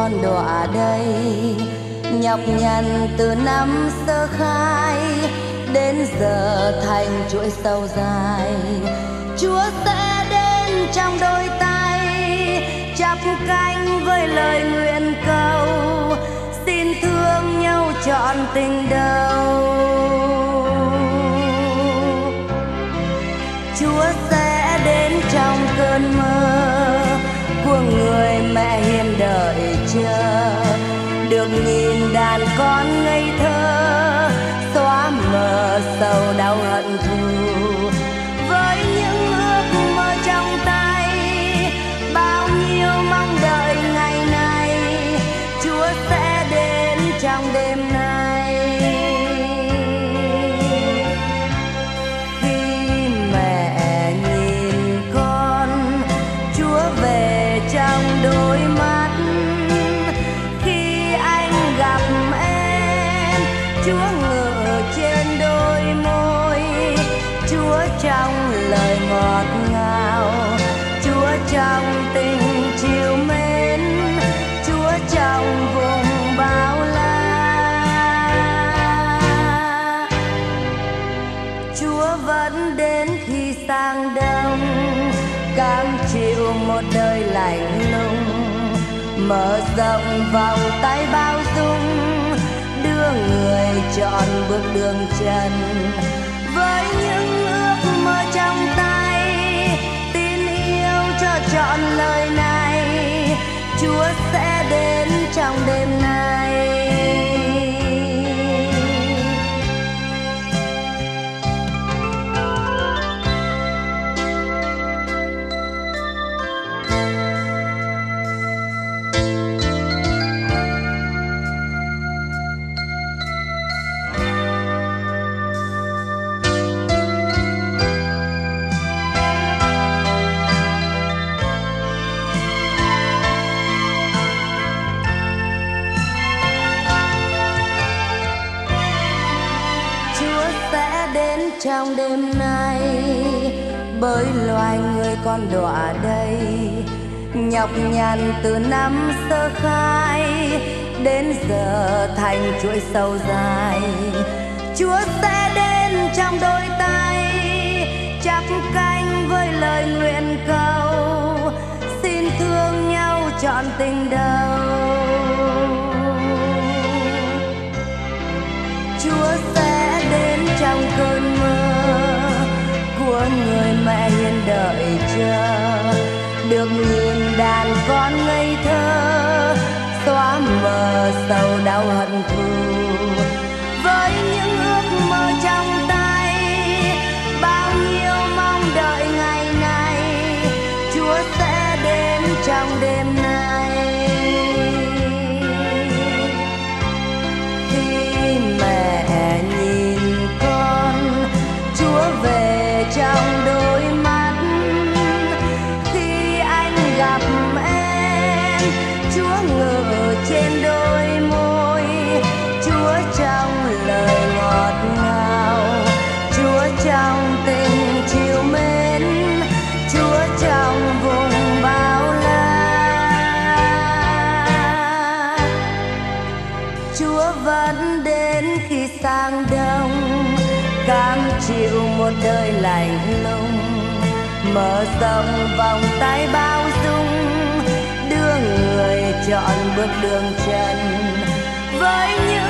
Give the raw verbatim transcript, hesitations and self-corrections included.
con đọa đây, nhọc nhằn từ năm sơ khai đến giờ thành chuỗi sâu dài. Chúa sẽ đến trong đôi tay, chắp cánh với lời nguyện cầu, xin thương nhau trọn tình đầu. Chúa sẽ đến trong cơn mơ của người mẹ hiền đợi chờ, được nhìn đàn con ngây thơ xóa mờ sầu đau hận thù. Với những ước mơ trong tay, bao nhiêu mong đợi ngày này, Chúa sẽ đến trong đêm nay. Khi mẹ nhìn con, Chúa về trong đôi mắt. Khi anh gặp em, Chúa ngự trên đôi môi. Chúa trong lời ngọt ngào, Chúa trong tình chiều mến, Chúa trong vùng bao la. Chúa vẫn đến khi sang đông, cam chịu một đời lạnh lùng, mở rộng vòng tay bao dung, đưa người chọn bước đường trần. Với những ước mơ trong tay, tin yêu cho trọn lời này, Chúa sẽ đến trong đêm nay. Trong đêm nay, bởi loài người con đọa đây, nhọc nhằn từ năm sơ khai đến giờ thành chuỗi sâu dài. Chúa sẽ đến trong đôi tay, chắp cánh với lời nguyện cầu, xin thương nhau trọn tình đầu. Chúa sẽ đến trong cơn mơ của người mẹ hiền đợi chờ, được nhìn đàn con ngây thơ xóa mờ sầu đau hận thù. Với những ước mơ trong tay, bao nhiêu mong đợi ngày này, Chúa sẽ đến trong đêm nay. Khi mẹ nhìn con, Chúa về trong đôi mắt. Khi anh gặp em, Chúa ngự trên đôi môi. Chúa trong lời ngọt ngào, Chúa trong tình chiều mến, Chúa trong vùng bao la. Chúa vẫn đến khi sang đông, cam chịu một đời lạnh lùng, mở rộng vòng tay bao dung, đưa người chọn bước đường trần. Với những